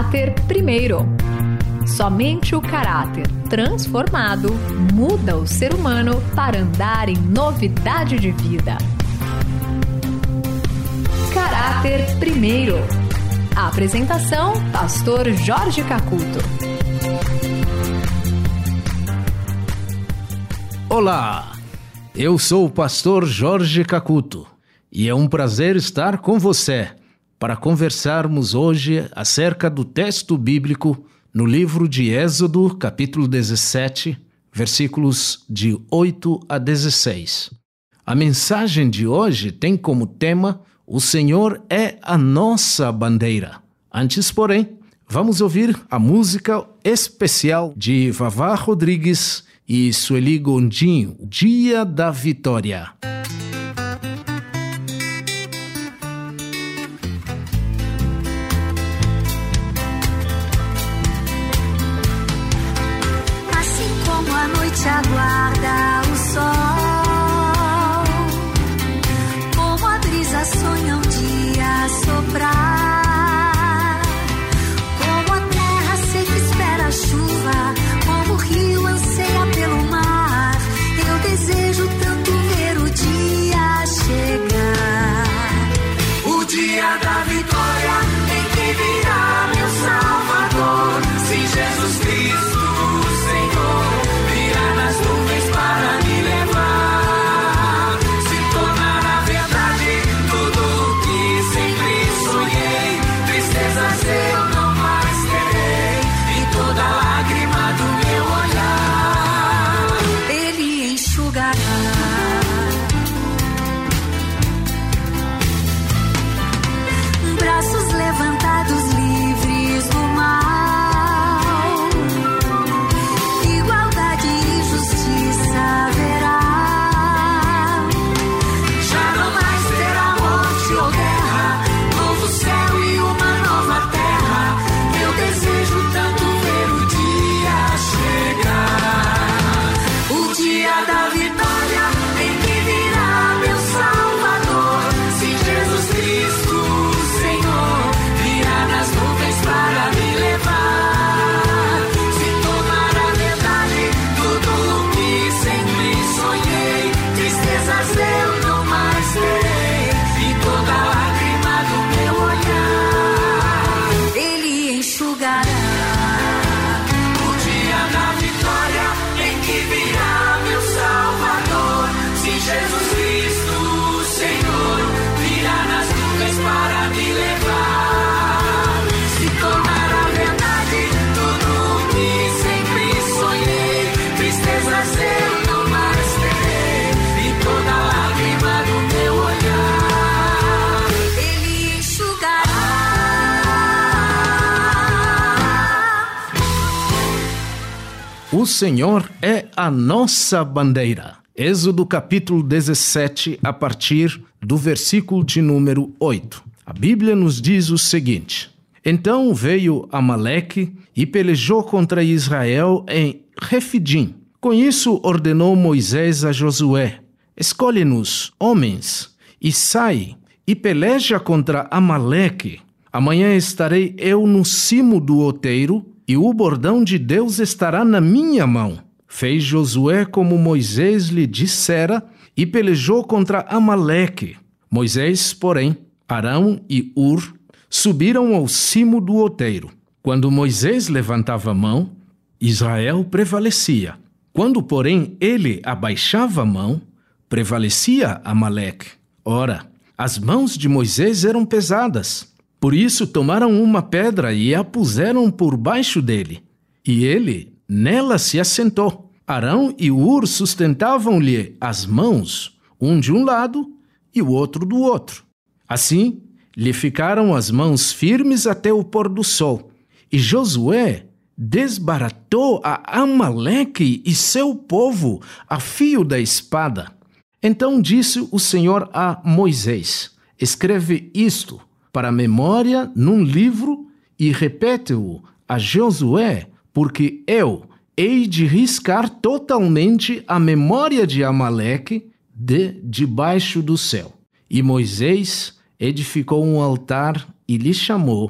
Caráter primeiro. Somente o caráter transformado muda o ser humano para andar em novidade de vida. Caráter primeiro. A apresentação, Pastor Jorge Cacuto. Olá, eu sou o Pastor Jorge Cacuto e é um prazer estar com você para conversarmos hoje acerca do texto bíblico no livro de Êxodo, capítulo 17, versículos de 8 a 16. A mensagem de hoje tem como tema: o Senhor é a nossa bandeira. Antes, porém, vamos ouvir a música especial de Vavá Rodrigues e Sueli Gondinho, Dia da Vitória. A noite aguarda o sol, como a brisa sonha um dia soprar, como a terra seca espera a chuva, como o rio anseia pelo mar. Eu desejo tanto ver o dia chegar, o dia da vitória em que virá meu Salvador. Sim, Jesus Cristo, Senhor, nas nuvens para me levar, se tornar a verdade tudo o que sempre sonhei. Tristezas eu não mais terei, e toda lágrima do meu olhar Ele enxugará. Braços levantados livres do mal, haverá. Já não mais terá morte ou guerra, novo céu e uma nova terra. Eu desejo tanto ver o dia chegar, o dia da vitória em que virá meu Salvador. Sim, Jesus Cristo, Senhor, virá nas nuvens para me levar, se tornar a verdade tudo sempre sonhei. Tristezas eu não mais terei, e toda lágrima do meu olhar Ele enxugará. O dia da vitória em que virá meu Salvador. Sim, Jesus Cristo, Senhor, virá nas nuvens para me levar, se tornar a verdade tudo o que sempre sonhei. Tristezas eu O Senhor é a nossa bandeira. Êxodo capítulo 17, a partir do versículo de número 8. A Bíblia nos diz o seguinte: Então veio Amaleque e pelejou contra Israel em Refidim. Com isso ordenou Moisés a Josué: Escolhe-nos homens e sai e peleja contra Amaleque. Amanhã estarei eu no cimo do outeiro, e o bordão de Deus estará na minha mão. Fez Josué como Moisés lhe dissera e pelejou contra Amaleque. Moisés, porém, Arão e Ur subiram ao cimo do outeiro. Quando Moisés levantava a mão, Israel prevalecia. Quando, porém, ele abaixava a mão, prevalecia Amaleque. Ora, as mãos de Moisés eram pesadas. Por isso tomaram uma pedra e a puseram por baixo dele, e ele nela se assentou. Arão e Ur sustentavam-lhe as mãos, um de um lado e o outro do outro. Assim, lhe ficaram as mãos firmes até o pôr do sol. E Josué desbaratou a Amaleque e seu povo a fio da espada. Então disse o Senhor a Moisés: Escreve isto para memória num livro e repete-o a Josué, porque eu hei de riscar totalmente a memória de Amaleque debaixo do céu. E Moisés edificou um altar e lhe chamou: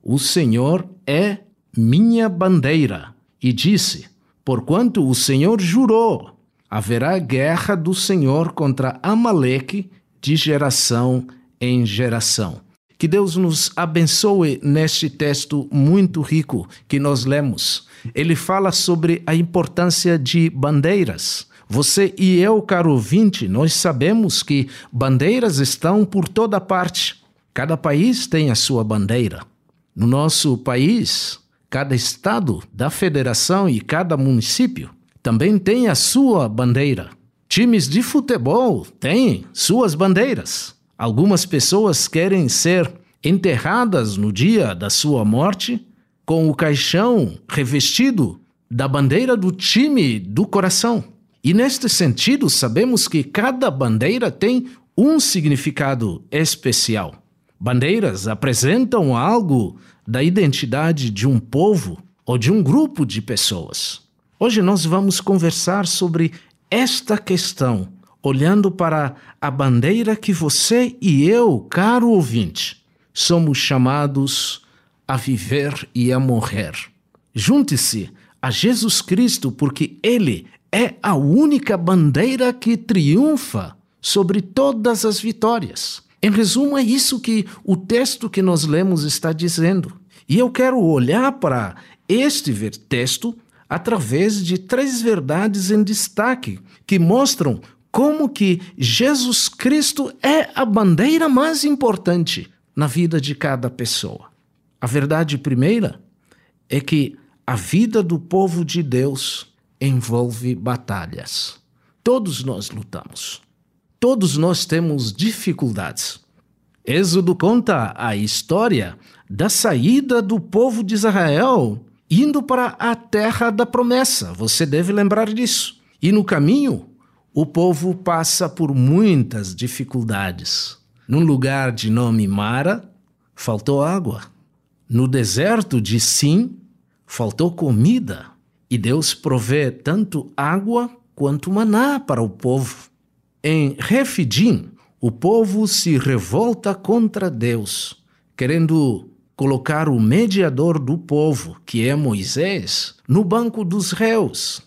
o Senhor é minha bandeira. E disse, porquanto o Senhor jurou, haverá guerra do Senhor contra Amaleque de geração em geração. Que Deus nos abençoe neste texto muito rico que nós lemos. Ele fala sobre a importância de bandeiras. Você e eu, caro ouvinte, nós sabemos que bandeiras estão por toda parte. Cada país tem a sua bandeira. No nosso país, cada estado da federação e cada município também tem a sua bandeira. Times de futebol têm suas bandeiras. Algumas pessoas querem ser enterradas no dia da sua morte com o caixão revestido da bandeira do time do coração. E neste sentido, sabemos que cada bandeira tem um significado especial. Bandeiras apresentam algo da identidade de um povo ou de um grupo de pessoas. Hoje nós vamos conversar sobre esta questão, olhando para a bandeira que você e eu, caro ouvinte, somos chamados a viver e a morrer. Junte-se a Jesus Cristo, porque Ele é a única bandeira que triunfa sobre todas as vitórias. Em resumo, é isso que o texto que nós lemos está dizendo. E eu quero olhar para este texto através de 3 verdades em destaque que mostram como que Jesus Cristo é a bandeira mais importante na vida de cada pessoa. A verdade primeira é que a vida do povo de Deus envolve batalhas. Todos nós lutamos. Todos nós temos dificuldades. Êxodo conta a história da saída do povo de Israel indo para a terra da promessa. Você deve lembrar disso. E no caminho, o povo passa por muitas dificuldades. Num lugar de nome Mara, faltou água. No deserto de Sim, faltou comida. E Deus provê tanto água quanto maná para o povo. Em Refidim, o povo se revolta contra Deus, querendo colocar o mediador do povo, que é Moisés, no banco dos réus.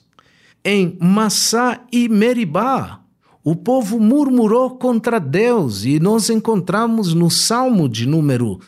Em Massá e Meribá, o povo murmurou contra Deus, e nós encontramos no Salmo de número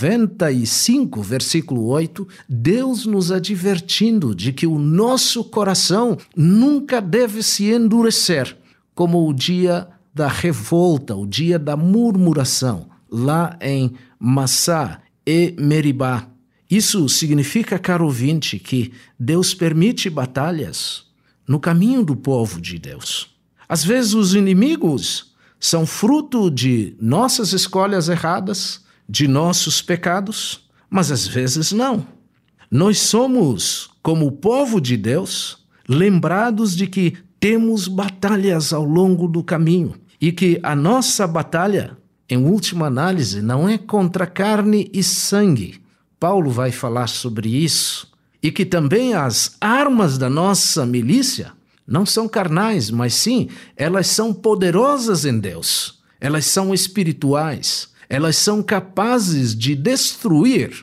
95, versículo 8, Deus nos advertindo de que o nosso coração nunca deve se endurecer, como o dia da revolta, o dia da murmuração, lá em Massá e Meribá. Isso significa, caro ouvinte, que Deus permite batalhas no caminho do povo de Deus. Às vezes os inimigos são fruto de nossas escolhas erradas, de nossos pecados, mas às vezes não. Nós somos, como o povo de Deus, lembrados de que temos batalhas ao longo do caminho e que a nossa batalha, em última análise, não é contra carne e sangue. Paulo vai falar sobre isso. E que também as armas da nossa milícia não são carnais, mas sim, elas são poderosas em Deus. Elas são espirituais. Elas são capazes de destruir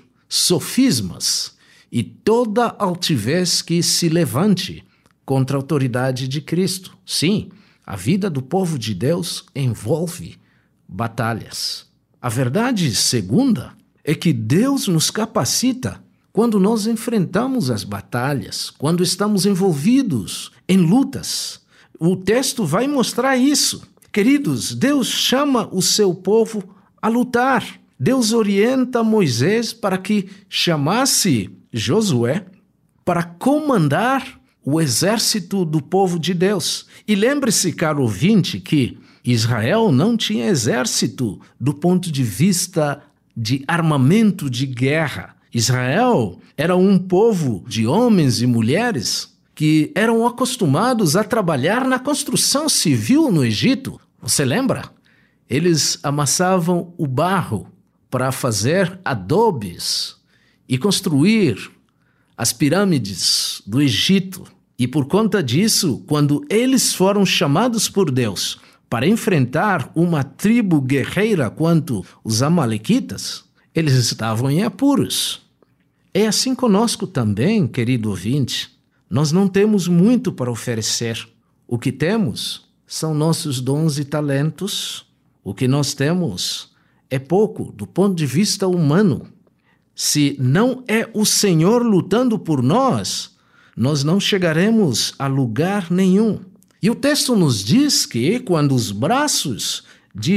sofismas e toda altivez que se levante contra a autoridade de Cristo. Sim, a vida do povo de Deus envolve batalhas. A verdade segunda é que Deus nos capacita quando nós enfrentamos as batalhas, quando estamos envolvidos em lutas. O texto vai mostrar isso. Queridos, Deus chama o seu povo a lutar. Deus orienta Moisés para que chamasse Josué para comandar o exército do povo de Deus. E lembre-se, caro ouvinte, que Israel não tinha exército do ponto de vista de armamento de guerra. Israel era um povo de homens e mulheres que eram acostumados a trabalhar na construção civil no Egito. Você lembra? Eles amassavam o barro para fazer adobes e construir as pirâmides do Egito. E por conta disso, quando eles foram chamados por Deus para enfrentar uma tribo guerreira quanto os amalequitas, Eles estavam em apuros. É assim conosco também, querido ouvinte. Nós não temos muito para oferecer. O que temos são nossos dons e talentos. O que nós temos é pouco do ponto de vista humano. Se não é o Senhor lutando por nós, nós não chegaremos a lugar nenhum. E o texto nos diz que quando os braços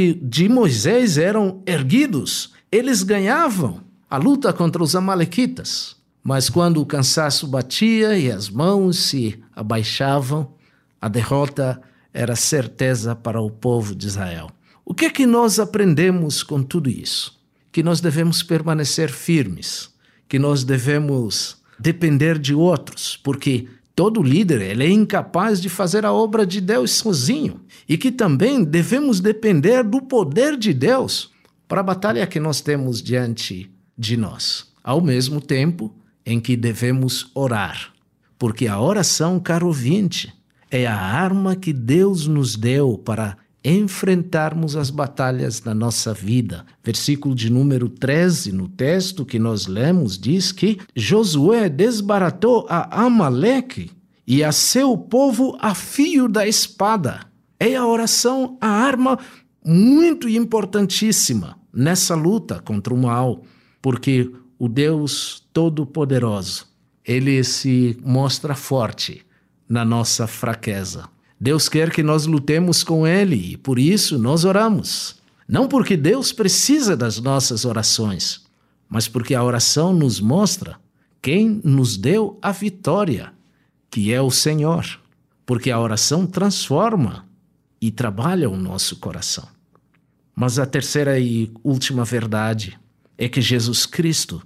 de Moisés eram erguidos, eles ganhavam a luta contra os amalequitas. Mas quando o cansaço batia e as mãos se abaixavam, a derrota era certeza para o povo de Israel. O que é que nós aprendemos com tudo isso? Que nós devemos permanecer firmes, que nós devemos depender de outros, porque todo líder ele é incapaz de fazer a obra de Deus sozinho, e que também devemos depender do poder de Deus para a batalha que nós temos diante de nós, ao mesmo tempo em que devemos orar, porque a oração, caro ouvinte, é a arma que Deus nos deu para enfrentarmos as batalhas da nossa vida. Versículo de número 13, no texto que nós lemos, diz que Josué desbaratou a Amaleque e a seu povo a fio da espada. É a oração a arma muito importantíssima nessa luta contra o mal, porque o Deus Todo-Poderoso, ele se mostra forte na nossa fraqueza. Deus quer que nós lutemos com Ele e por isso nós oramos. Não porque Deus precisa das nossas orações, mas porque a oração nos mostra quem nos deu a vitória, que é o Senhor. Porque a oração transforma e trabalha o nosso coração. Mas a terceira e última verdade é que Jesus Cristo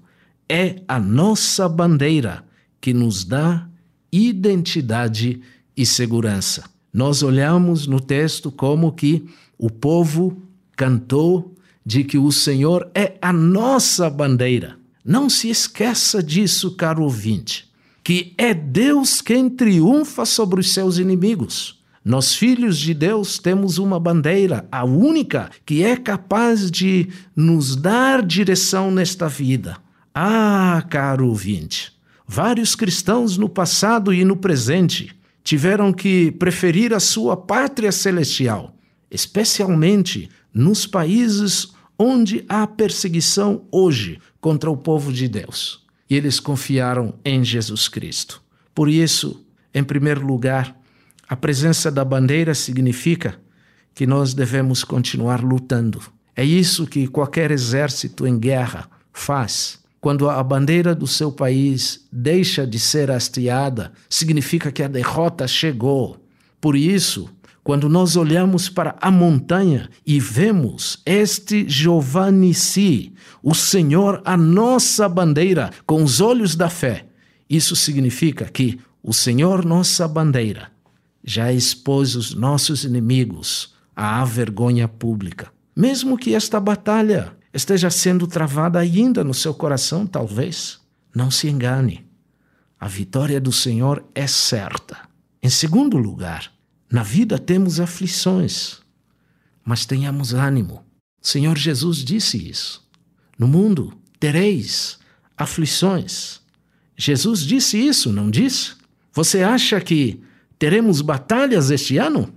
é a nossa bandeira que nos dá identidade e segurança. Nós olhamos no texto como que o povo cantou de que o Senhor é a nossa bandeira. Não se esqueça disso, caro ouvinte, que é Deus quem triunfa sobre os seus inimigos. Nós, filhos de Deus, temos uma bandeira, a única que é capaz de nos dar direção nesta vida. Ah, caro ouvinte, vários cristãos no passado e no presente tiveram que preferir a sua pátria celestial, especialmente nos países onde há perseguição hoje contra o povo de Deus. E eles confiaram em Jesus Cristo. Por isso, em primeiro lugar, a presença da bandeira significa que nós devemos continuar lutando. É isso que qualquer exército em guerra faz. Quando a bandeira do seu país deixa de ser hasteada, significa que a derrota chegou. Por isso, quando nós olhamos para a montanha e vemos este Jeová Nissi, o Senhor, a nossa bandeira, com os olhos da fé, isso significa que o Senhor, nossa bandeira, já expôs os nossos inimigos à vergonha pública. Mesmo que esta batalha esteja sendo travada ainda no seu coração, talvez, não se engane. A vitória do Senhor é certa. Em segundo lugar, na vida temos aflições, mas tenhamos ânimo. O Senhor Jesus disse isso. No mundo tereis aflições. Jesus disse isso, não disse? Você acha que teremos batalhas este ano?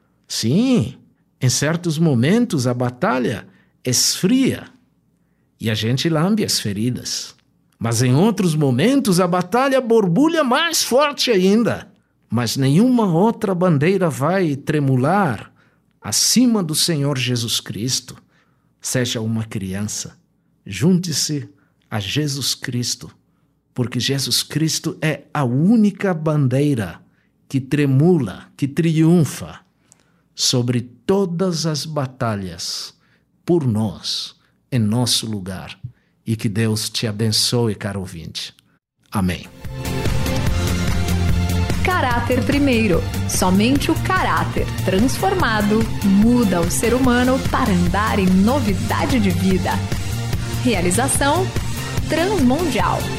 Sim, em certos momentos a batalha esfria e a gente lambe as feridas. Mas em outros momentos a batalha borbulha mais forte ainda. Mas nenhuma outra bandeira vai tremular acima do Senhor Jesus Cristo. Seja uma criança, junte-se a Jesus Cristo, porque Jesus Cristo é a única bandeira que tremula, que triunfa sobre todas as batalhas por nós, em nosso lugar. E que Deus te abençoe, caro ouvinte. Amém. Caráter primeiro. Somente o caráter transformado muda o ser humano para andar em novidade de vida. Realização Transmundial.